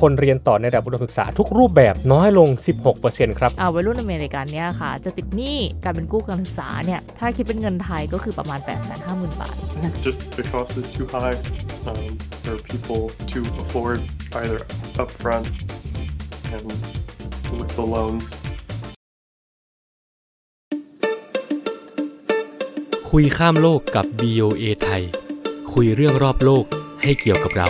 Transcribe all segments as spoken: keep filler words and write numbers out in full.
คนเรียนต่อในระดับอุดมศึกษาทุกรูปแบบน้อยลง สิบหกเปอร์เซ็นต์ ครับอ่าวัยรุ่นอเมริกันเนี่ยค่ะจะติดหนี้การเป็นกู้การศึกษาเนี่ยถ้าคิดเป็นเงินไทยก็คือประมาณ แปดแสนห้าหมื่น บาท Just the cost is too high um, for people to afford either upfront and with the loans คุยข้ามโลกกับ บี โอ เอ ไทยคุยเรื่องรอบโลกให้เกี่ยวกับเรา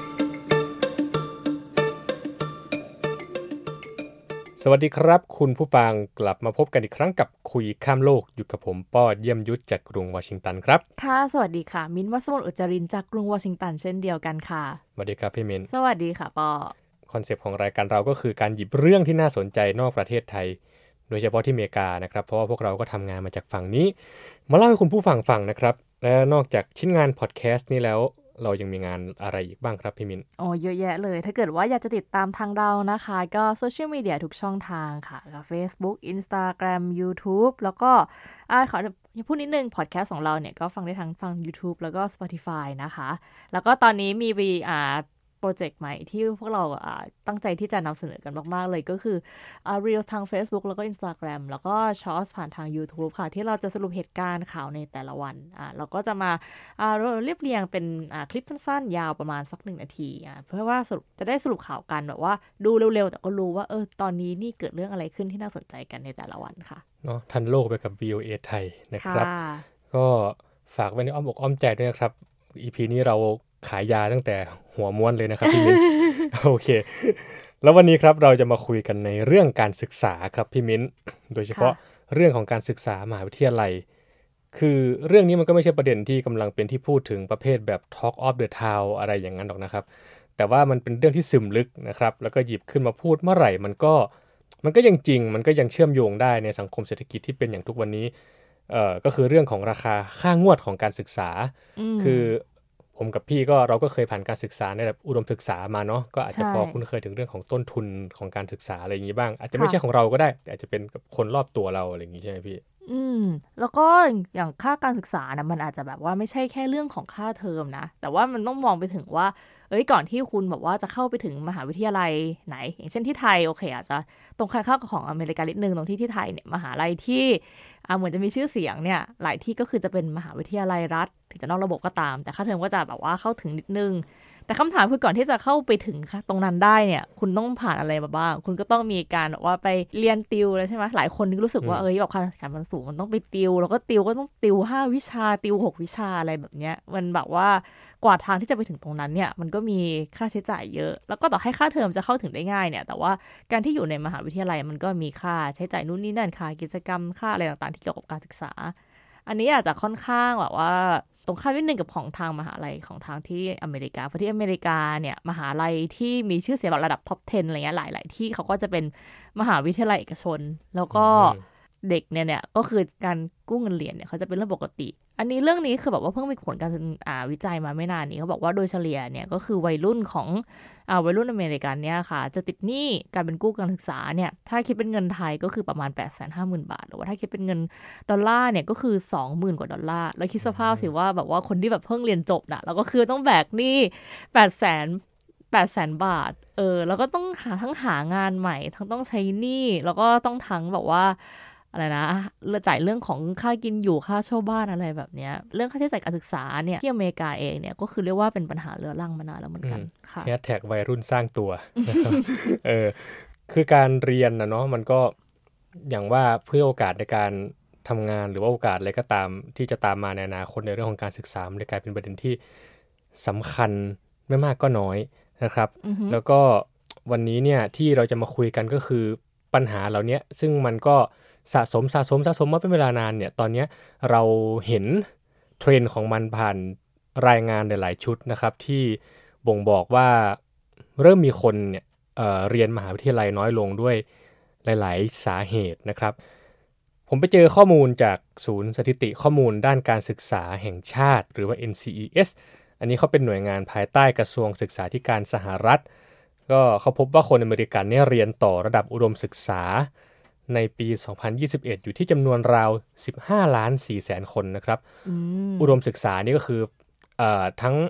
สวัสดีครับคุณผู้ฟังกลับมาพบกันอีกครั้งกับคุยข้ามโลกอยู่กับผมป้อเยี่ยมยุทธจากกรุงวอชิงตันครับค่ะสวัสดีค่ะมิ้นท์วัสมนต์อุจจารินจากกรุงวอชิงตันเช่นเดียวกันค่ะสวัสดีครับพี่มิ้นท์สวัสดีค่ะป้อคอนเซปต์ของรายการเราก็คือการหยิบเรื่องที่น่าสนใจนอกประเทศไทยโดยเฉพาะที่อเมริกานะครับเพราะว่าพวกเราก็ทำงานมาจากฝั่งนี้มาเล่าให้คุณผู้ฟังฟังนะครับและนอกจากชิ้นงานพอดแคสต์นี้แล้วเรายังมีงานอะไรอีกบ้างครับพี่มินโอ้เยอะแยะเลยถ้าเกิดว่าอยากจะติดตามทางเรานะคะก็โซเชียลมีเดียทุกช่องทางค่ะก็ Facebook Instagram YouTube แล้วก็อ่าขอพูดนิดนึงพอดแคสต์ของเราเนี่ยก็ฟังได้ทั้งฟัง YouTube แล้วก็ Spotify นะคะแล้วก็ตอนนี้มีวีอ่าโปรเจกต์ใหม่ที่พวกเราตั้งใจที่จะนำเสนอกันมากๆเลยก็คือ Reels ทาง Facebook แล้วก็ Instagram แล้วก็ Shorts ผ่านทาง YouTube ค่ะที่เราจะสรุปเหตุการณ์ข่าวในแต่ละวันอ่าเราก็จะมาอ่าเรียบเรียงเป็นอ่าคลิปสั้นๆยาวประมาณสักหนึ่งนาทีอ่าเพื่อว่าสรุปจะได้สรุปข่าวกันแบบว่าดูเร็วๆแต่ก็รู้ว่าเออตอนนี้นี่เกิดเรื่องอะไรขึ้นที่น่าสนใจกันในแต่ละวันค่ะเนาะทันโลกไปกับ บี โอ เอ ไทยนะครับก็ฝากไว้ในอ้อมอกอ้อมใจด้วยนะครับ อี พี นี้เราขายยาตั้งแต่หัวม้วนเลยนะครับพี่มิ้น โอเคแล้ววันนี้ครับเราจะมาคุยกันในเรื่องการศึกษาครับพี่มิ้นโดยเฉพาะเรื่องของการศึกษามหาวิทยาลัยคือเรื่องนี้มันก็ไม่ใช่ประเด็นที่กำลังเป็นที่พูดถึงประเภทแบบ Talk of the Town อะไรอย่างนั้นหรอกนะครับแต่ว่ามันเป็นเรื่องที่ซึมลึกนะครับแล้วก็หยิบขึ้นมาพูดเมื่อไหร่มันก็มันก็ยังจริงมันก็ยังเชื่อมโยงได้ในสังคมเศรษฐกิจที่เป็นอย่างทุกวันนี้เอ่อก็คือเรื่องของราคาค่างวดของการศึกษาคือผมกับพี่ก็เราก็เคยผ่านการศึกษาในระดับอุดมศึกษามาเนาะก็อาจจะพอคุ้นเคยถึงเรื่องของต้นทุนของการศึกษาอะไรอย่างนี้บ้างอาจจะไม่ใช่ของเราก็ได้แต่อาจจะเป็นกับคนรอบตัวเราอะไรอย่างนี้ใช่ไหมพี่อืมแล้วก็อย่างค่าการศึกษานะมันอาจจะแบบว่าไม่ใช่แค่เรื่องของค่าเทอมนะแต่ว่ามันต้องมองไปถึงว่าเอ้ยก่อนที่คุณแบบว่าจะเข้าไปถึงมหาวิทยาลัยไหนอย่างเช่นที่ไทยโอเคอาจจะตรงกันข้ามกับของอเมริกานิดนึงตรงที่ที่ไทยเนี่ยมหาลัยที่อ่าเหมือนจะมีชื่อเสียงเนี่ยหลายที่ก็คือจะเป็นมหาวิทยาลัยรัฐถึงจะนอกระบบก็ตามแต่ค่าเทอมก็จะแบบว่าเข้าถึงนิดนึงแต่คำถามคือก่อนที่จะเข้าไปถึงตรงนั้นได้เนี่ยคุณต้องผ่านอะไรมาบ้างคุณก็ต้องมีการแบบว่าไปเรียนติวแล้วใช่ไหมหลายคนนึกรู้สึกว่าเอ้ยแบบค่าการมันสูงมันต้องไปติวแล้วก็ติวก็ต้องติวห้าวิชาติวหกวิชาอะไรแบบเนี้ยมันแบบว่ากว่าทางที่จะไปถึงตรงนั้นเนี่ยมันก็มีค่าใช้จ่ายเยอะแล้วก็ต่อให้ค่าเทอมจะเข้าถึงได้ง่ายเนี่ยแต่ว่าการที่อยู่ในมหาวิทยาลัยมันก็มีค่าใช้จ่ายนู่นนี่นั่นค่ากิจกรรมค่าอะไรต่างๆที่เกี่ยวกับการศึกษาอันนี้อาจจะค่อนข้างแบบว่าตรงข้ามนิดนึงกับของทางมหาลัยของทางที่อเมริกาเพราะที่อเมริกาเนี่ยมหาลัยที่มีชื่อเสียงแบบระดับท็อปสิบอะไรเงี้ยหลายๆที่เขาก็จะเป็นมหาวิทยาลัยเอกชนแล้วก็เด็กเนี่ยเนี่ยก็คือการกู้เงินเรียนเนี่ยเขาจะเป็นเรื่องปกติอันนี้เรื่องนี้คือแบบว่าเพิ่งมีผลการอ่าวิจัยมาไม่นานนี้เขาบอกว่าโดยเฉลี่ยเนี่ยก็คือวัยรุ่นของอ่าวัยรุ่นอเมริกันเนี่ยค่ะจะติดหนี้การเป็นกู้การศึกษาเนี่ยถ้าคิดเป็นเงินไทยก็คือประมาณ แปดแสนห้าหมื่น บาทหรือว่าถ้าคิดเป็นเงินดอลลาร์เนี่ยก็คือ สองหมื่น กว่าดอลลาร์แล้วคิดสภาพสิว่าแบบว่าคนที่แบบเพิ่งเรียนจบน่ะแล้วก็คือต้องแบกหนี้ แปดแสน แปดแสน บาทเออแล้วก็ต้องหาทั้งหางานใหม่ทั้งต้องใช้หนี้แล้วก็ต้องทั้งแบบว่าอะไรนะจ่ายเรื่องของค่ากินอยู่ค่าเช่าบ้านอะไรแบบเนี้ยเรื่องค่าใช้จ่ายการศึกษาเนี่ยที่อเมริกาเองเนี่ยก็คือเรียกว่าเป็นปัญหาเรื้อรังมานานแล้วเหมือนกันค่ะแฮชแท็กวัยรุ่นสร้างตัว เออคือการเรียนนะเนาะมันก็อย่างว่าเพื่อโอกาสในการทำงานหรือว่าโอกาสอะไรก็ตามที่จะตามมาในอนาคตในเรื่องของการศึกษามันกลายเป็นประเด็นที่สำคัญไม่มากก็น้อยนะครับ mm-hmm. แล้วก็วันนี้เนี่ยที่เราจะมาคุยกันก็คือปัญหาเหล่านี้ซึ่งมันก็สะสมสะสมสะสมมาเป็นเวลานานเนี่ยตอนนี้เราเห็นเทรนด์ของมันผ่านรายงานหลายๆชุดนะครับที่บ่งบอกว่าเริ่มมีคนเนี่ยเอ่อเรียนมหาวิทยาลัยน้อยลงด้วยหลายๆสาเหตุนะครับผมไปเจอข้อมูลจากศูนย์สถิติข้อมูลด้านการศึกษาแห่งชาติหรือว่า เอ็น ซี อี เอส อันนี้เขาเป็นหน่วยงานภายใต้กระทรวงศึกษาธิการสหรัฐก็เขาพบว่าคนอเมริกันเนี่ยเรียนต่อระดับอุดมศึกษาในปีสองพันยี่สิบเอ็ดอยู่ที่จำนวนราวสิบห้าล้านสี่แสนคนนะครับอืมอุดมศึกษานี่ก็คือเอ่อทั้ง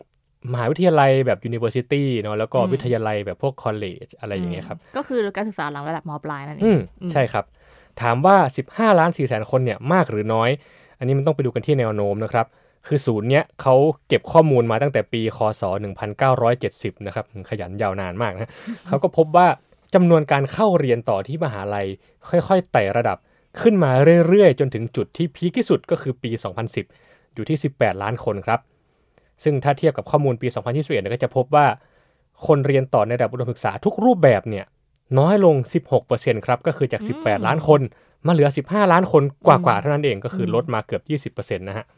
มหาวิทยาลัยแบบ university เนาะแล้วก็วิทยาลัยแบบพวก college อะไรอย่างเงี้ยครับก็คือการศึกษาหลังระดับม.ปลายนั่นเออืงมใช่ครับถามว่าสิบห้าล้านสี่แสนคนเนี่ยมากหรือน้อยอันนี้มันต้องไปดูกันที่แนวโน้มนะครับคือศูนย์เนี้ยเขาเก็บข้อมูลมาตั้งแต่ปีคศหนึ่งพันเก้าร้อยเจ็ดสิบนะครับขยันยาวนานมากนะ เขาก็พบว่าจำนวนการเข้าเรียนต่อที่มหาลัยค่อยๆไต่ระดับขึ้นมาเรื่อยๆจนถึงจุดที่พีคที่สุดก็คือปีสองพันสิบอยู่ที่สิบแปดล้านคนครับซึ่งถ้าเทียบกับข้อมูลปีสองพันยี่สิบเอ็ดเนี่ยก็จะพบว่าคนเรียนต่อในระดับอุดมศึกษาทุกรูปแบบเนี่ยน้อยลง สิบหกเปอร์เซ็นต์ ครับก็คือจากสิบแปดล้านคนมาเหลือสิบห้าล้านคนกว่าๆเท่านั้นเองก็คือลดมาเกือบ ยี่สิบเปอร์เซ็นต์ นะฮะ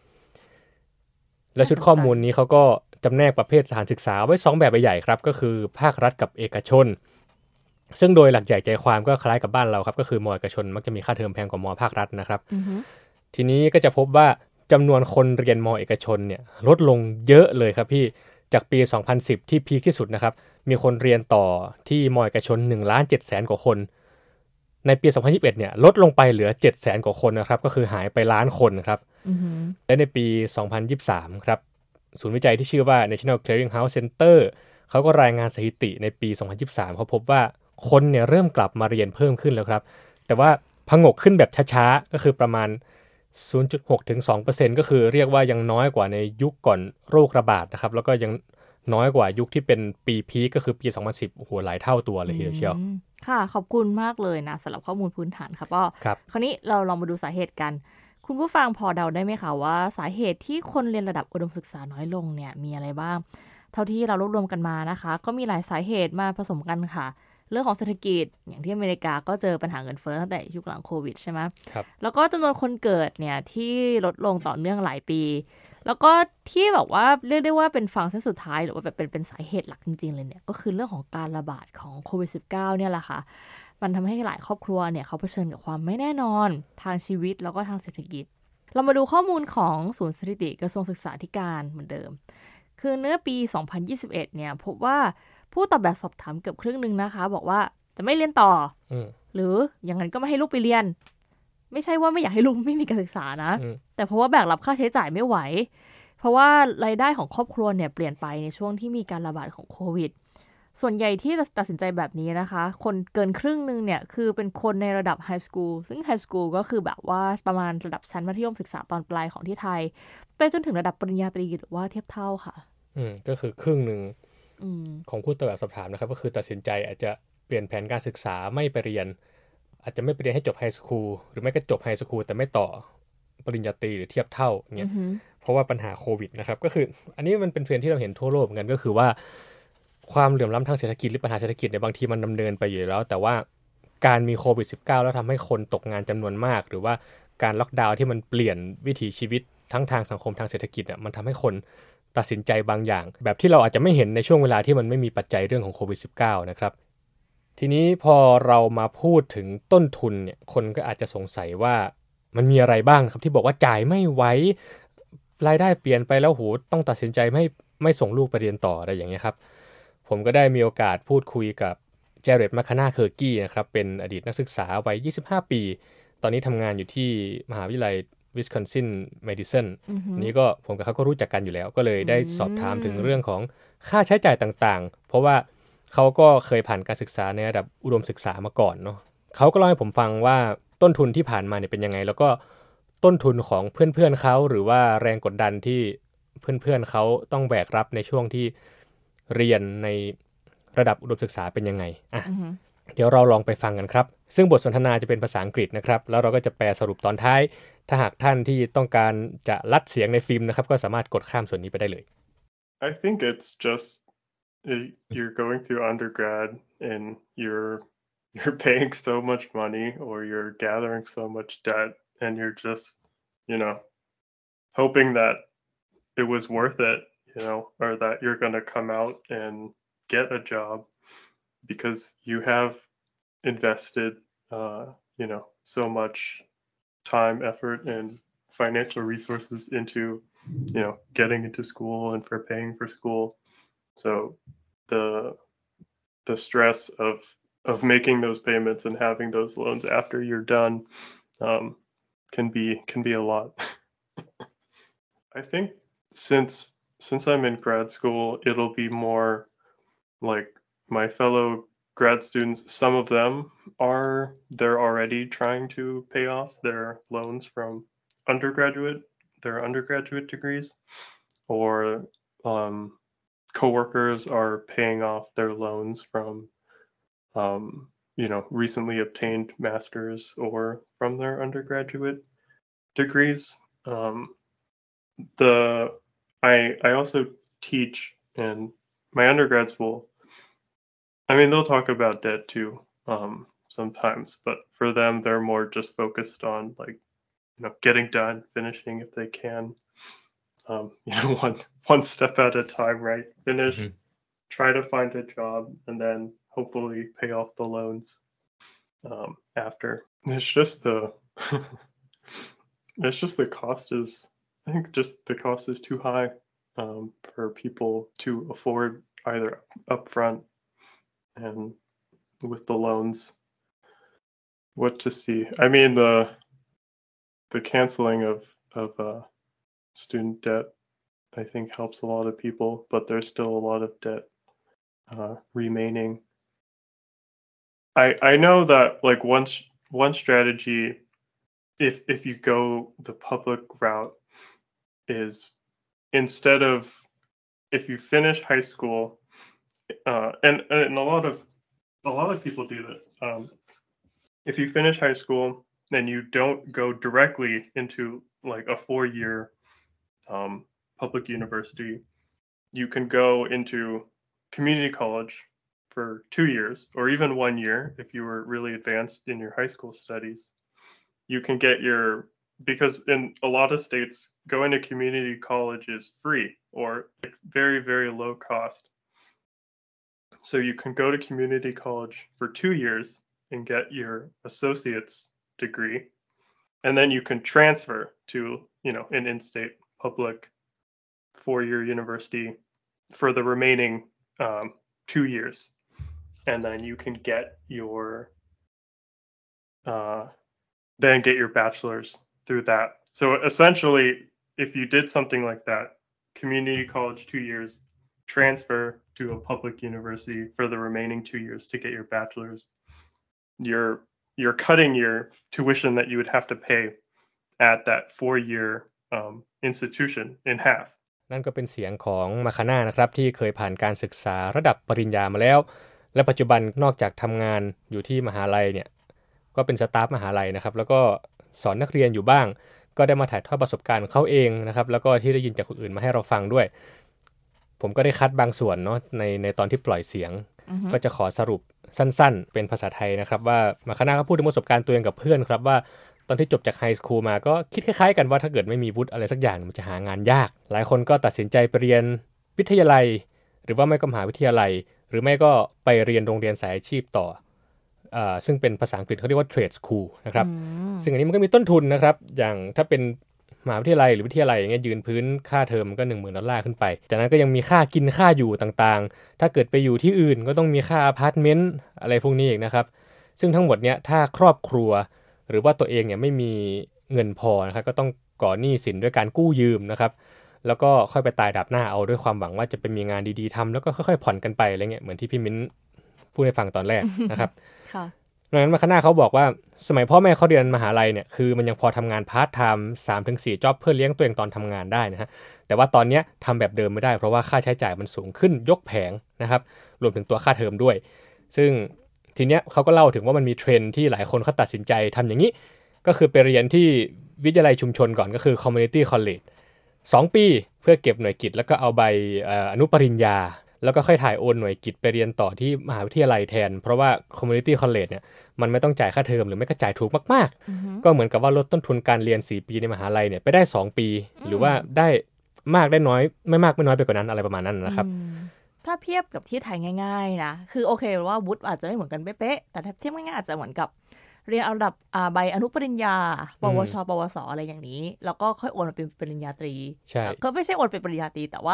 และชุดข้อมูลนี้เขาก็จำแนกประเภทสถานศึกษาไว้สองแบบใหญ่ๆครับก็คือภาครัฐกับเอกชนซึ่งโดยหลักใหญ่ใจความก็คล้ายกับบ้านเราครับก็คือมอเอกชนมักจะมีค่าเทอมแพงกว่ามอภาครัฐนะครับ mm-hmm. ทีนี้ก็จะพบว่าจำนวนคนเรียนมอเอกชนเนี่ยลดลงเยอะเลยครับพี่จากปีสองพันสิบที่พีคที่สุดนะครับมีคนเรียนต่อที่มอเอกชน หนึ่งล้านเจ็ดแสน กว่าคนในปีสองพันยี่สิบเอ็ดเนี่ยลดลงไปเหลือ เจ็ดแสน กว่าคนนะครับก็คือหายไปล้านคนครับ mm-hmm. และในปีสองพันยี่สิบสามครับศูนย์วิจัยที่ชื่อว่า National Clearinghouse Center เขาก็รายงานสถิติในปีสองพันยี่สิบสามเขาพบว่าคนเนี่ยเริ่มกลับมาเรียนเพิ่มขึ้นแล้วครับแต่ว่าผงกขึ้นแบบช้าๆก็คือประมาณ ศูนย์จุดหกถึงสองเปอร์เซ็นต์ ก็คือเรียกว่ายังน้อยกว่าในยุคก่อนโรคระบาดนะครับแล้วก็ยังน้อยกว่ายุคที่เป็นปีพีคก็คือปีสองพันสิบโอ้โหหลายเท่าตัวเลยทีเดียวเชียวค่ะขอบคุณมากเลยนะสำหรับข้อมูลพื้นฐานครับก็คราวนี้เราลองมาดูสาเหตุกันคุณผู้ฟังพอเดาได้ไหมคะว่าสาเหตุที่คนเรียนระดับอุดมศึกษาน้อยลงเนี่ยมีอะไรบ้างเท่าที่เรารวบรวมกันมานะคะก็มีหลายสาเหตุมาผสมกันค่ะเรื่องของเศรษฐกิจอย่างที่อเมริกาก็เจอปัญหาเงินเฟ้อตั้งแต่ยุคหลังโควิดใช่ไหมครับแล้วก็จำนวนคนเกิดเนี่ยที่ลดลงต่อเนื่องหลายปีแล้วก็ที่แบบว่าเรียกได้ว่าเป็นฝั่งเส้นสุดท้ายหรือว่าแบบเป็นเป็นสาเหตุหลักจริงๆเลยเนี่ยก็คือเรื่องของการระบาดของโควิด สิบเก้า เนี่ยแหละค่ะมันทำให้หลายครอบครัวเนี่ยเขาเผชิญกับความไม่แน่นอนทางชีวิตแล้วก็ทางเศรษฐกิจเรามาดูข้อมูลของศูนย์สถิติกระทรวงศึกษาธิการเหมือนเดิมคือเนื้อปีสองพันยี่สิบเอ็ดเนี่ยพบว่าผู้ตอบแบบสอบถามเกือบครึ่งนึงนะคะบอกว่าจะไม่เรียนต่อหรืออย่างนั้นก็ไม่ให้ลูกไปเรียนไม่ใช่ว่าไม่อยากให้ลูกไม่มีการศึกษานะแต่เพราะว่าแบกรับค่าใช้จ่ายไม่ไหวเพราะว่ารายได้ของครอบครัวเนี่ยเปลี่ยนไปในช่วงที่มีการระบาดของโควิดส่วนใหญ่ที่ตัดสินใจแบบนี้นะคะคนเกินครึ่งนึงเนี่ยคือเป็นคนในระดับไฮสคูลซึ่งไฮสคูลก็คือแบบว่าประมาณระดับชั้นมัธยมศึกษาตอนปลายของที่ไทยไปจนถึงระดับปริญญาตรีหรือว่าเทียบเท่าค่ะอืมก็คือครึ่งนึงของผู้ตอบแบบสอบถามนะครับก็คือตัดสินใจอาจจะเปลี่ยนแผนการศึกษาไม่ไปเรียนอาจจะไม่ไปเรียนให้จบไฮสคูลหรือไม่ก็จบไฮสคูลแต่ไม่ต่อปริญญาตรีหรือเทียบเท่าเงี้ย mm-hmm. เพราะว่าปัญหาโควิดนะครับก็คืออันนี้มันเป็นเทรนด์ที่เราเห็นทั่วโลกเหมือนกันก็คือว่าความเหลื่อมล้ำทางเศรษฐกิจหรือปัญหาเศรษฐกิจเนี่ยบางทีมันดำเนินไปอยู่แล้วแต่ว่าการมีโควิด สิบเก้า แล้วทำให้คนตกงานจำนวนมากหรือว่าการล็อกดาวน์ที่มันเปลี่ยนวิถีชีวิตทั้งทางสังคมทางเศรษฐกิจอ่ะมันทำให้คนตัดสินใจบางอย่างแบบที่เราอาจจะไม่เห็นในช่วงเวลาที่มันไม่มีปัจจัยเรื่องของโควิด สิบเก้า นะครับทีนี้พอเรามาพูดถึงต้นทุนเนี่ยคนก็อาจจะสงสัยว่ามันมีอะไรบ้างครับที่บอกว่าจ่ายไม่ไหวรายได้เปลี่ยนไปแล้วโหต้องตัดสินใจไม่ไม่ส่งลูกไปเรียนต่ออะไรอย่างเงี้ยครับผมก็ได้มีโอกาสพูดคุยกับเจเรต แมคคานาเคอร์กี้นะครับเป็นอดีตนักศึกษาวัยยี่สิบห้าปีตอนนี้ทำงานอยู่ที่มหาวิทยาลัยวิสคอนซินเมดิสันนี้ก็ผมกับเขาก็รู้จักกันอยู่แล้วก็เลยได้สอบถามถึงเรื่องของค่าใช้จ่ายต่างๆเพราะว่าเขาก็เคยผ่านการศึกษาในระดับอุดมศึกษามาก่อนเนาะเขาก็เล่าให้ผมฟังว่าต้นทุนที่ผ่านมาเนี่ยเป็นยังไงแล้วก็ต้นทุนของเพื่อนๆเขาหรือว่าแรงกดดันที่เพื่อนๆเขาต้องแบกรับในช่วงที่เรียนในระดับอุดมศึกษาเป็นยังไงอ่ะ uh-huh. เดี๋ยวเราลองไปฟังกันครับซึ่งบทสนทนาจะเป็นภาษาอังกฤษนะครับแล้วเราก็จะแปลสรุปตอนท้ายถ้าหากท่านที่ต้องการจะลัดเสียงในฟิล์มนะครับก็สามารถกดข้ามส่วนนี้ไปได้เลย I think it's just you're going through undergrad and you're you're paying so much money or you're gathering so much debt and you're just you know hoping that it was worth it you know or that you're going to come out and get a job because you have invested uh you know so much time effort and financial resources into you know getting into school and for paying for school so the the stress of of making those payments and having those loans after you're done um can be can be a lot I think since since I'm in grad school, it'll be more like my fellow grad students, some of them are, they're already trying to pay off their loans from undergraduate, their undergraduate degrees, or um, coworkers are paying off their loans from, um, you know, recently obtained masters or from their undergraduate degrees. Um, the I I also teach in my undergrad school. I mean, they'll talk about debt too, um, sometimes, but for them, they're more just focused on like, you know, getting done, finishing if they can. Um, you know, one one step at a time, right? Finish, Mhm. try to find a job, and then hopefully pay off the loans um, after. It's just the it's just the cost is I think just the cost is too high um, for people to afford either upfront and with the loans. What to see? I mean the the canceling of of uh, student debt I think helps a lot of people, but there's still a lot of debt uh, remaining. I I know that like one one strategy, if if you go the public route, is instead of if you finish high school, uh, and and a lot of a lot of people do this. Um, if you finish high school and you don't go directly into like a four-year um, public university, you can go into community college for two years or even one year if you were really advanced in your high school studies. You can get your, because in a lot of states, going to community college is free or very, very low cost. So you can go to community college for two years and get your associate's degree. And then you can transfer to, you know, an in-state public four-year university for the remaining um, two years. And then you can get your, uh, then get your bachelor's through that. So essentially, if you did something like that, community college two years, transfer to a public university for the remaining two years to get your bachelor's, you're you're cutting your tuition that you would have to pay at that four-year um, institution in half. นั่นก็เป็นเสียงของมาคาน่านะครับที่เคยผ่านการศึกษาระดับปริญญามาแล้วและปัจจุบันนอกจากทำงานอยู่ที่มหาลัยเนี่ยก็เป็นสตาฟมหาลัยนะครับแล้วก็สอนนักเรียนอยู่บ้างก็ได้มาถ่ายทอดประสบการณ์ของเขาเองนะครับแล้วก็ที่ได้ยินจากคนอื่นมาให้เราฟังด้วยผมก็ได้คัดบางส่วนเนาะในในตอนที่ปล่อยเสียง mm-hmm. ก็จะขอสรุปสั้นๆเป็นภาษาไทยนะครับว่ามาคาน่าก็พูดถึงประสบการณ์ตัวเองกับเพื่อนครับว่าตอนที่จบจากไฮสคูลมาก็คิดคล้ายๆกันว่าถ้าเกิดไม่มีวุฒิอะไรสักอย่างมันจะหางานยากหลายคนก็ตัดสินใจไปเรียนวิทยาลัยหรือว่าไม่ก็มหาวิทยาลัยหรือไม่ก็ไปเรียนโรงเรียนสายอาชีพต่ออ่าซึ่งเป็นภาษาอังกฤษเขาเรียกว่า trade school นะครับ mm. ซึ่งอันนี้มันก็มีต้นทุนนะครับอย่างถ้าเป็นมหาวิทยาลัยหรือวิทยาลัยอย่างเงี้ยยืนพื้นค่าเทอมก็ หนึ่งหมื่น ดอลลาร์ขึ้นไปจากนั้นก็ยังมีค่ากินค่าอยู่ต่างๆถ้าเกิดไปอยู่ที่อื่นก็ต้องมีค่าอพาร์ตเมนต์อะไรพวกนี้อีกนะครับซึ่งทั้งหมดเนี้ยถ้าครอบครัวหรือว่าตัวเองเนี่ยไม่มีเงินพอนะครับก็ต้องก่อหนี้สินด้วยการกู้ยืมนะครับแล้วก็ค่อยไปตายดับหน้าเอาด้วยความหวังว่าจะไปมีงานดีๆทำแล้วก็ค่อยๆผ่อนกันไปอะไรเงี้ยเหมือนที่พี่มิ้นพูดให้ฟังตอนแรกนะครับค่ะดังนั้นมาคาน่าเขาบอกว่าสมัยพ่อแม่เขาเรียนมหาลัยเนี่ยคือมันยังพอทำงานพาร์ทไทม์ สามถึงสี่ จ็อบเพื่อเลี้ยงตัวเองตอนทำงานได้นะฮะแต่ว่าตอนนี้ทำแบบเดิมไม่ได้เพราะว่าค่าใช้จ่ายมันสูงขึ้นยกแผงนะครับรวมถึงตัวค่าเทอมด้วยซึ่งทีเนี้ยเขาก็เล่าถึงว่ามันมีเทรนด์ที่หลายคนเขาตัดสินใจทำอย่างนี้ก็คือไปเรียนที่วิทยาลัยชุมชนก่อนก็คือ Community College สองปีเพื่อเก็บหน่วยกิตแล้วก็เอาใบอนุปริญญาแล้วก็ค่อยถ่ายโอนหน่วยกิตไปเรียนต่อที่มหาวิทยาลัยแทนเพราะว่า Community College เนี่ยมันไม่ต้องจ่ายค่าเทอมหรือไม่ก็จ่ายถูกมากๆ mm-hmm. ก็เหมือนกับว่าลดต้นทุนการเรียนสี่ปีในมหาลัยเนี่ยไปได้สองปี mm-hmm. หรือว่าได้มากได้น้อยไม่มากไม่น้อยไปกว่านั้นอะไรประมาณนั้นนะครับ mm-hmm.ถ้าเทียบกับที่ไทยง่ายๆนะคือโอเคว่าวุฒิอาจจะไม่เหมือนกันเป๊ะๆแต่ถ้าเทียบง่ายๆอาจจะเหมือนกับเรียนเอาระดับใบอนุปริญญาปวชปวสอะไรอย่างนี้แล้วก็ค่อยโอนมาเป็นปริญญาตรีก็ไม่ใช่โอนเป็นปริญญาตรีแต่ว่า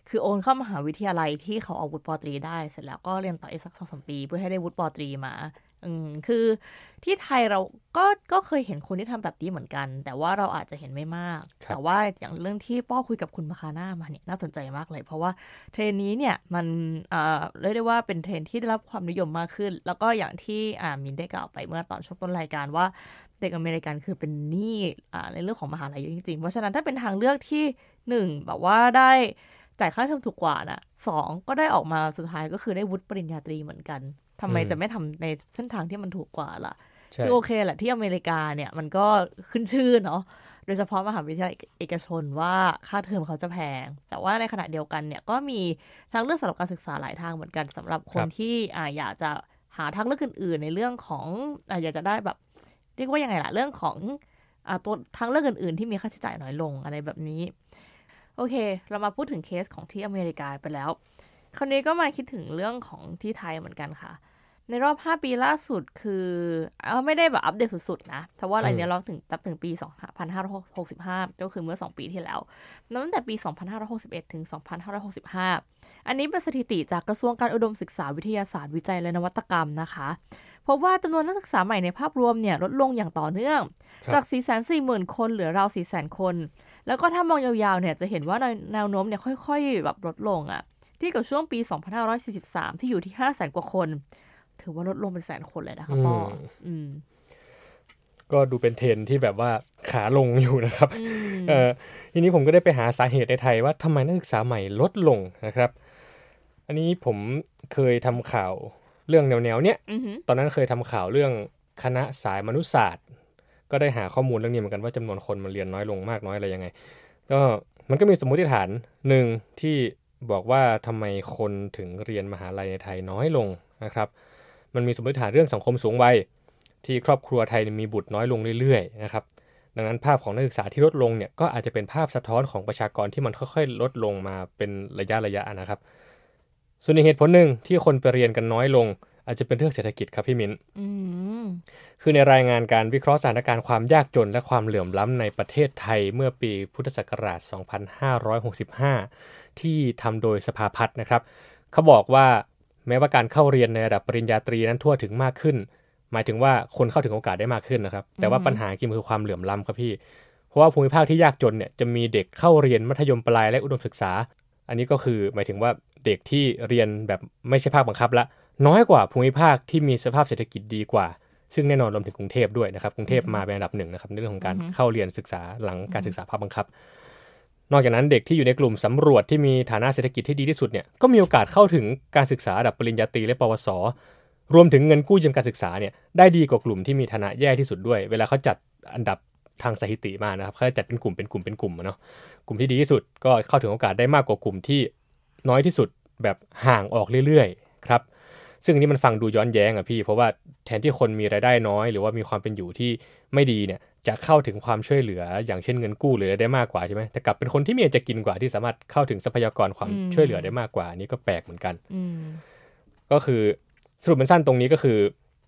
คือโอนเข้ามหาวิทยาลัยที่เขาเอาวุฒิปอตรีได้เสร็จแล้วก็เรียนต่ออีกสัก สองถึงสาม ปีเพื่อให้ได้วุฒิปอตรีมาอืมคือที่ไทยเราก็ก็เคยเห็นคนที่ทำแบบนี้เหมือนกันแต่ว่าเราอาจจะเห็นไม่มากแต่ว่าอย่างเรื่องที่ป้อคุยกับคุณมาคาน่ามาเนี่ยน่าสนใจมากเลยเพราะว่าเทรนนี้เนี่ยมันอ่าเรียกได้ว่าเป็นเทรนที่ได้รับความนิยมมากขึ้นแล้วก็อย่างที่อ่ามินได้กล่าวไปเมื่อตอนช่วงต้นรายการว่าเด็กอเมริกันคือเป็นหนี้อ่าในเรื่องของมหาลัยเยอะจริงๆเพราะฉะนั้นถ้าเป็นทางเลือกที่หนึ่งแบบว่าได้จ่ายค่าเทอมถูกกว่าน่ะสองก็ได้ออกมาสุดท้ายก็คือได้วุฒิปริญญาตรีเหมือนกันทำไมจะไม่ทำในเส้นทางที่มันถูกกว่าล่ะคือโอเคแหละที่อเมริกาเนี่ยมันก็ขึ้นชื่อเนาะโดยเฉพาะมหาวิทยาลัยเอกชนว่าค่าเทอมเขาจะแพงแต่ว่าในขณะเดียวกันเนี่ยก็มีทางเลือกสำหรับการศึกษาหลายทางเหมือนกันสำหรับคนที่อ่าอยากจะหาทางเลือกอื่นๆในเรื่องของอ่าอยากจะได้แบบเรียกว่ายังไงล่ะเรื่องของอ่าตัวทางเลือกอื่นๆที่มีค่าใช้จ่ายน้อยลงอะไรแบบนี้โอเคเรามาพูดถึงเคสของที่อเมริกาไปแล้วคราวนี้ก็มาคิดถึงเรื่องของที่ไทยเหมือนกันค่ะในรอบห้าปีล่าสุดคือเอาไม่ได้แบบอัปเดตสุดๆนะเพราะว่าอะไรเนี้ยเราถึงตับถึงปีสองพันห้าร้อยหกสิบห้าก็คือเมื่อสองปีที่แล้วนับตั้งแต่ปีสองพันห้าร้อยหกสิบเอ็ดถึงสองพันห้าร้อยหกสิบห้าอันนี้เป็นสถิติจากกระทรวงการอุดมศึกษาวิทยาศาสตร์วิจัยและนวัตกรรมนะคะพบว่าจำนวนนักศึกษาใหม่ในภาพรวมเนี่ยลดลงอย่างต่อเนื่องจาก สี่แสนสี่หมื่น คนเหลือราว สี่แสน คนแล้วก็ถ้ามองยาวๆเนี่ยจะเห็นว่าแนวโน้มเนี่ยค่อยๆแบบลดลงอ่ะที่กับช่วงปีสองพันห้าร้อยสี่สิบสามที่อยู่ที่ ห้าแสน กว่าคนถือว่าลดลงเป็นแสนคนเลยนะคะพ่ออืมก็ดูเป็นเทรนที่แบบว่าขาลงอยู่นะครับเออทีนี้ผมก็ได้ไปหาสาเหตุในไทยว่าทำไมนักศึกษาใหม่ลดลงนะครับอันนี้ผมเคยทำข่าวเรื่องแนวๆเนี้ยตอนนั้นเคยทำข่าวเรื่องคณะสายมนุษยศาสตร์ก็ได้หาข้อมูลเรื่องนี้เหมือนกันว่าจำนวนคนมันเรียนน้อยลงมากน้อยอะไรยังไงก็มันก็มีสมมติฐานหนึ่งที่บอกว่าทำไมคนถึงเรียนมหาลัยในไทยน้อยลงนะครับมันมีสมมติฐานเรื่องสังคมสูงวัยที่ครอบครัวไทยมีบุตรน้อยลงเรื่อยๆนะครับดังนั้นภาพของนักศึกษาที่ลดลงเนี่ยก็อาจจะเป็นภาพสะท้อนของประชากรที่มันค่อยๆลดลงมาเป็นระยะระยะนะครับส่วนอีกเหตุผลหนึ่งที่คนไปเรียนกันน้อยลงอาจจะเป็นเรื่องเศรษฐกิจครับพี่มิ้นคือในรายงานการวิเคราะห์สถานการณ์ความยากจนและความเหลื่อมล้ำในประเทศไทยเมื่อปีพุทธศักราชสองพันห้าร้อยหกสิบห้าที่ทำโดยสภาพัฒน์นะครับเขาบอกว่าแม้ว่าการเข้าเรียนในระดับปริญญาตรีนั้นทั่วถึงมากขึ้นหมายถึงว่าคนเข้าถึงโอกาสได้มากขึ้นนะครับแต่ว่าปัญหาจริงคือความเหลื่อมล้ำครับพี่เพราะว่าภูมิภาคที่ยากจนเนี่ยจะมีเด็กเข้าเรียนมัธยมปลายและอุดมศึกษาอันนี้ก็คือหมายถึงว่าเด็กที่เรียนแบบไม่ใช่ภาคบังคับละน้อยกว่าภูมิภาคที่มีสภาพเศรษฐกิจดีกว่าซึ่งแน่นอนรวมถึงกรุงเทพด้วยนะครับกรุงเทพมาเป็นอันดับหนึ่งนะครับในเรื่องของการเข้าเรียนศึกษาหลังการศึกษาภาคบังคับนอกจากนั้นเด็กที่อยู่ในกลุ่มสำรวจที่มีฐานะเศรษฐกิจที่ดีที่สุดเนี่ยก็มีโอกาสเข้าถึงการศึกษาระดับปริญญาตรีและปวสรวมถึงเงินกู้ยืมการศึกษาเนี่ยได้ดีกว่ากลุ่มที่มีฐานะแย่ที่สุดด้วยเวลาเขาจัดอันดับทางสถิติมานะครับเขาจัดเป็นกลุ่มเป็นกลุ่มเป็นกลุ่มเนาะกลุ่มที่ดีที่สุดก็เข้าถึงโอกาสได้มากกว่ากลุ่มที่น้อยที่สุดแบบห่างออกเรื่อยๆครับซึ่งอันนี้มันฟังดูย้อนแย้งอ่ะพี่เพราะว่าแทนที่คนมีรายได้น้อยหรือว่ามีความเป็นอยู่ที่ไม่ดีเนี่ยจะเข้าถึงความช่วยเหลืออย่างเช่นเงินกู้หรือได้มากกว่าใช่ไหมแต่กลับเป็นคนที่มีจะกินกว่าที่สามารถเข้าถึงทรัพยากรความช่วยเหลือได้มากกว่านี่ก็แปลกเหมือนกันก็คือสรุปมันสั้นตรงนี้ก็คือ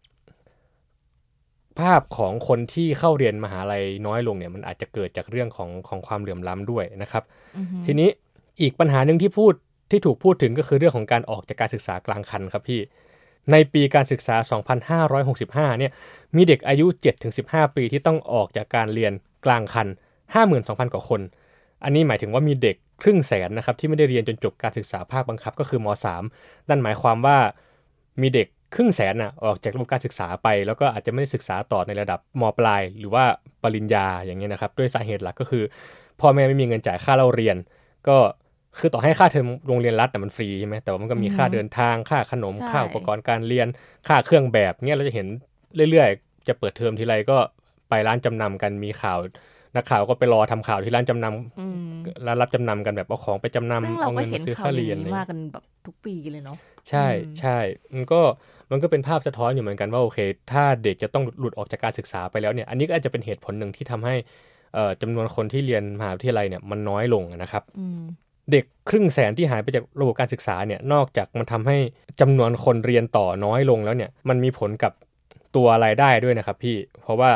ภาพของคนที่เข้าเรียนมหาลัยน้อยลงเนี่ยมันอาจจะเกิดจากเรื่องของของความเหลื่อมล้ำด้วยนะครับทีนี้อีกปัญหาหนึ่งที่พูดที่ถูกพูดถึงก็คือเรื่องของการออกจากการศึกษากลางคันครับพี่ในปีการศึกษาสองพันห้าร้อยหกสิบห้าเนี่ยมีเด็กอายุ เจ็ดถึงสิบห้า ปีที่ต้องออกจากการเรียนกลางคัน ห้าหมื่นสองพัน กว่าคนอันนี้หมายถึงว่ามีเด็กครึ่งแสนนะครับที่ไม่ได้เรียนจนจบการศึกษาภาคบังคับก็คือม.สาม นั่นหมายความว่ามีเด็กครึ่งแสนน่ะออกจากระบบการศึกษาไปแล้วก็อาจจะไม่ได้ศึกษาต่อในระดับม.ปลายหรือว่าปริญญาอย่างเงี้ยนะครับด้วยสาเหตุหลักก็คือพ่อแม่ไม่มีเงินจ่ายค่าเล่าเรียนก็คือต่อให้ค่าเทอมโรงเรียนรัฐน่ะมันฟรีใช่ไหมแต่ว่ามันก็มีค่าเดินทางค่าขนมค่าอุปกรณ์การเรียนค่าเครื่องแบบเงี้ยเราจะเห็นเรื่อยๆจะเปิดเทอมทีไรก็ไปร้านจำนำกันมีข่าวนักข่าวก็ไปรอทำข่าวที่ร้านจำนำร้านรับจำนำกันแบบเอาของไปจำนำเอาเงินมาซื้อค่าเรียนมากันแบบทุกปีเลยเนาะใช่ใช่มันก็มันก็เป็นภาพสะท้อนอยู่เหมือนกันว่าโอเคถ้าเด็กจะต้องหลุดออกจากการศึกษาไปแล้วเนี่ยอันนี้ก็อาจจะเป็นเหตุผลหนึ่งที่ทำให้จำนวนคนที่เรียนมหาวิทยาลัยเนี่ยมันน้อยลงนะครับเด็กครึ่งแสนที่หายไปจากระบบการศึกษาเนี่ยนอกจากมันทำให้จำนวนคนเรียนต่อน้อยลงแล้วเนี่ยมันมีผลกับตัวรายได้ด้วยนะครับพี่เพราะว่า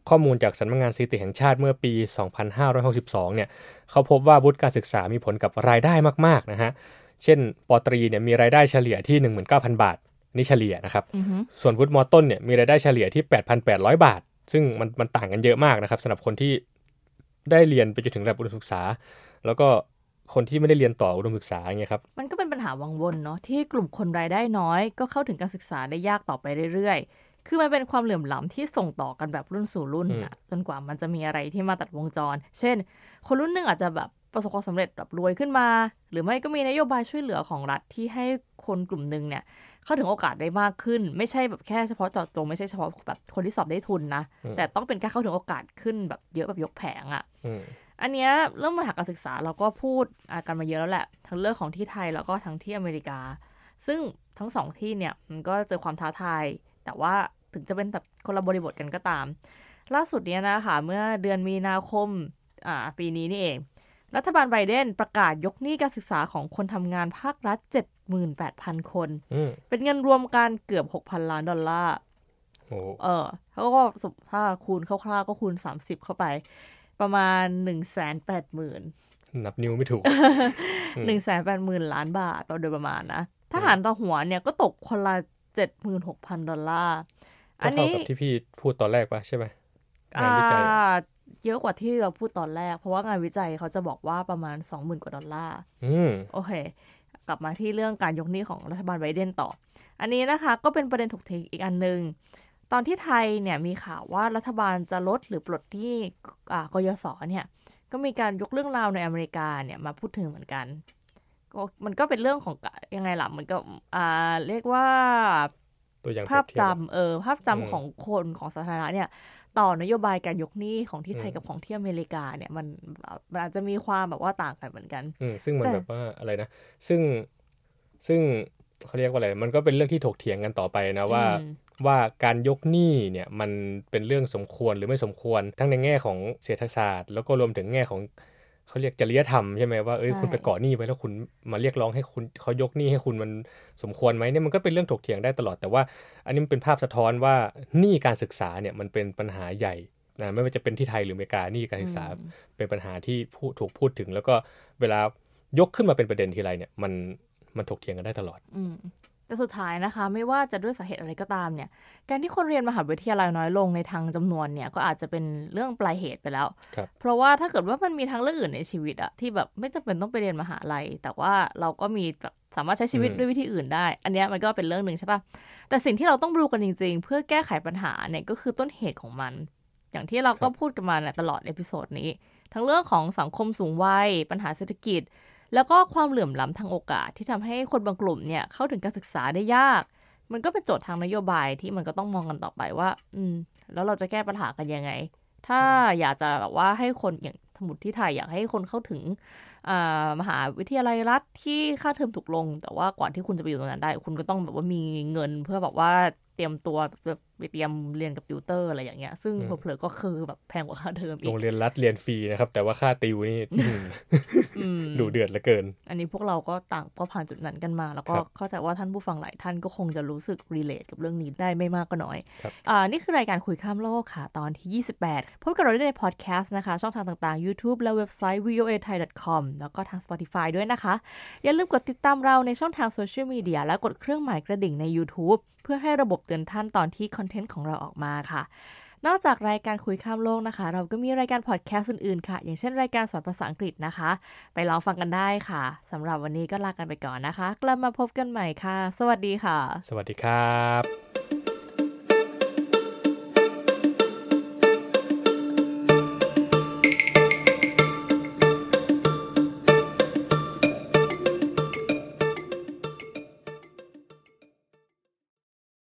ข้อมูลจากสำนักงานสถิติแห่งชาติเมื่อปี สองพันห้าร้อยหกสิบสอง เนี่ยเขาพบว่าวุฒิการศึกษามีผลกับรายได้มากๆนะฮะเช่นป.ตรีเนี่ยมีรายได้เฉลี่ยที่ หนึ่งหมื่นเก้าพัน บาทนี่เฉลี่ยนะครับ uh-huh. ส่วนวุฒิม.ต้นเนี่ยมีรายได้เฉลี่ยที่ แปดพันแปดร้อย บาทซึ่งมันมันต่างกันเยอะมากนะครับสำหรับคนที่ได้เรียนไปจนถึงระดับอุดมศึกษาแล้วก็คนที่ไม่ได้เรียนต่ออุดมศึกษาอย่างเงี้ยครับมันก็เป็นปัญหาวังวนเนาะที่กลุ่มคนรายได้น้อยก็เข้าถึงการศึกษาได้ยากต่อไปเรื่อยๆคือมันเป็นความเหลื่อมล้ำที่ส่งต่อกันแบบรุ่นสู่รุ่นนะจนกว่ามันจะมีอะไรที่มาตัดวงจรเช่นคนรุ่นหนึ่งอาจจะแบบประสบความสำเร็จแบบรวยขึ้นมาหรือไม่ก็มีนโยบายช่วยเหลือของรัฐที่ให้คนกลุ่มนึงเนี่ยเข้าถึงโอกาสได้มากขึ้นไม่ใช่แบบแค่เฉพาะเจาะจงไม่ใช่เฉพาะแบบคนที่สอบได้ทุนนะแต่ต้องเป็นการเข้าถึงโอกาสขึ้นแบบเยอะแบบยกแผงอ่ะอันเนี้ยเรื่องปัญหาการศึกษาเราก็พูดกันมาเยอะแล้วแหละทั้งเรื่องของที่ไทยแล้วก็ทั้งที่อเมริกาซึ่งทั้งสองที่เนี่ยมันก็เจอความท้าทายแต่ว่าถึงจะเป็นแบบคนละบริบทกันก็ตามล่าสุดเนี้ยนะคะเมื่อเดือนมีนาคมอ่าปีนี้นี่เองรัฐบาลไบเดนประกาศยกหนี้การศึกษาของคนทำงานภาครัฐ เจ็ดหมื่นแปดพัน คนเป็นเงินรวมกันเกือบ หกพัน ล้านดอลลาร์เออเขาก็ถ้าคูณคร่าวๆก็คูณสามสิบเข้าไปประมาณ หนึ่งแสนแปดหมื่นนับนิ้วไม่ถูกหนึ่งแสนแปดหมื่น ล้านบาทโดยประมาณนะถ้าหารต่อหัวเนี่ยก็ตกคนละ เจ็ดหมื่นหกพัน ดอลลาร์อันนี้เท่ากับที่พี่พูดตอนแรกป่ะใช่ไหมงานวิจัยเยอะกว่าที่เราพูดตอนแรกเพราะว่างานวิจัยเขาจะบอกว่าประมาณ สองหมื่น กว่าดอลลาร์อืมโอเคกลับมาที่เรื่องการยกหนี้ของรัฐบาลไบเดนต่ออันนี้นะคะก็เป็นประเด็นถกเถียงอีกอันนึงตอนที่ไทยเนี่ยมีข่าวว่ารัฐบาลจะลดหรือปลดหนี้กยศเนี่ยก็มีการยกเรื่องราวในอเมริกาเนี่ยมาพูดถึงเหมือนกันก็มันก็เป็นเรื่องของยังไงล่ะมันก็อ่าเรียกว่าตัวอย่างภาพจำเออภาพจำของคนของสาธารณะเนี่ยต่อนโยบายการยกหนี้ของที่ไทยกับของที่อเมริกาเนี่ยมันมันอาจจะมีความแบบว่าต่างกันเหมือนกันซึ่งมันแบบว่าอะไรนะซึ่งซึ่งเขาเรียกว่าอะไรมันก็เป็นเรื่องที่ถกเถียงกันต่อไปนะว่าว่าการยกหนี้เนี่ยมันเป็นเรื่องสมควรหรือไม่สมควรทั้งในแง่ของเศรษฐศาสตร์แล้วก็รวมถึงแง่ของเขาเรียกจริยธรรมใช่ไหมว่าเอ้ยคุณไปเกาะหนี้ไปแล้วคุณมาเรียกร้องให้คุณเขายกหนี้ให้คุณมันสมควรไหมเนี่ยมันก็เป็นเรื่องถกเถียงได้ตลอดแต่ว่าอันนี้มันเป็นภาพสะท้อนว่าหนี้การศึกษาเนี่ยมันเป็นปัญหาใหญ่นะไม่ว่าจะเป็นที่ไทยหรืออเมริกาหนี้การศึกษาเป็นปัญหาที่พูดถูกพูดถึงแล้วก็เวลายกขึ้นมาเป็นประเด็นทีไรเนี่ยมันมันถกเถียงกันได้ตลอดแต่สุดท้ายนะคะไม่ว่าจะด้วยสาเหตุอะไรก็ตามเนี่ยการที่คนเรียนมหาวิทยาลัยน้อยลงในทางจำนวนเนี่ยก็อาจจะเป็นเรื่องปลายเหตุไปแล้วเพราะว่าถ้าเกิดว่ามันมีทางเลือกอื่นในชีวิตอะที่แบบไม่จำเป็นต้องไปเรียนมหาลัยแต่ว่าเราก็มีแบบสามารถใช้ชีวิตด้วยวิธีอื่นได้อันนี้มันก็เป็นเรื่องนึงใช่ปะแต่สิ่งที่เราต้องรู้กันจริงๆเพื่อแก้ไขปัญหาเนี่ยก็คือต้นเหตุของมันอย่างที่เราก็พูดกันมาตลอดเอพิโซดนี้ทั้งเรื่องของสังคมสูงวัยปัญหาเศรษฐกิจแล้วก็ความเหลื่อมล้ำทางโอกาสที่ทำให้คนบางกลุ่มเนี่ยเข้าถึงการศึกษาได้ยากมันก็เป็นโจทย์ทางนโยบายที่มันก็ต้องมองกันต่อไปว่าอืมแล้วเราจะแก้ปัญหากันยังไงถ้าอยากจะแบบว่าให้คนอย่างสมมุติที่ไทยอยากให้คนเข้าถึงมหาวิทยาลัยรัฐที่ค่าเทอมถูกลงแต่ว่าก่อนที่คุณจะไปอยู่ตรงนั้นได้คุณก็ต้องแบบว่ามีเงินเพื่อแบบว่าเตรียมตัวไปเตรียมเรียนกับติวเตอร์อะไรอย่างเงี้ยซึ่งเผลอๆก็คือแบบแพงกว่าค่าเทอมอีกโรงเรียนรัฐเรียนฟรีนะครับแต่ว่าค่าติวนี่ดูเดือดเหลือเกินอันนี้พวกเราก็ต่างก็ผ่านจุดนั้นกันมาแล้วก็เข้าใจว่าท่านผู้ฟังหลายท่านก็คงจะรู้สึกรีเลทกับเรื่องนี้ได้ไม่มากก็น้อยอ่านี่คือรายการคุยข้ามโลกค่ะตอนที่ยี่สิบแปดพบกับเราได้ในพอดแคสต์นะคะช่องทางต่างๆ YouTube และเว็บไซต์ วี โอ เอ ไทย ดอท คอม แล้วก็ทาง Spotify ด้วยนะคะอย่าลืมกดติดตามเราในช่องทางโซเชียลมีเดียและกดเครื่องหมายกระดิ่งใน YouTube เพื่อให้ระบบเตือนท่านตอนที่คอนเทนต์ของเราออกมาค่ะนอกจากรายการคุยข้ามโลกนะคะเราก็มีรายการพอดแคสต์อื่นๆค่ะอย่างเช่นรายการสอนภาษาอังกฤษนะคะไปลองฟังกันได้ค่ะสำหรับวันนี้ก็ลากันไปก่อนนะคะกลับมาพบกันใหม่ค่ะสวัสดีค่ะสวัสดีครับ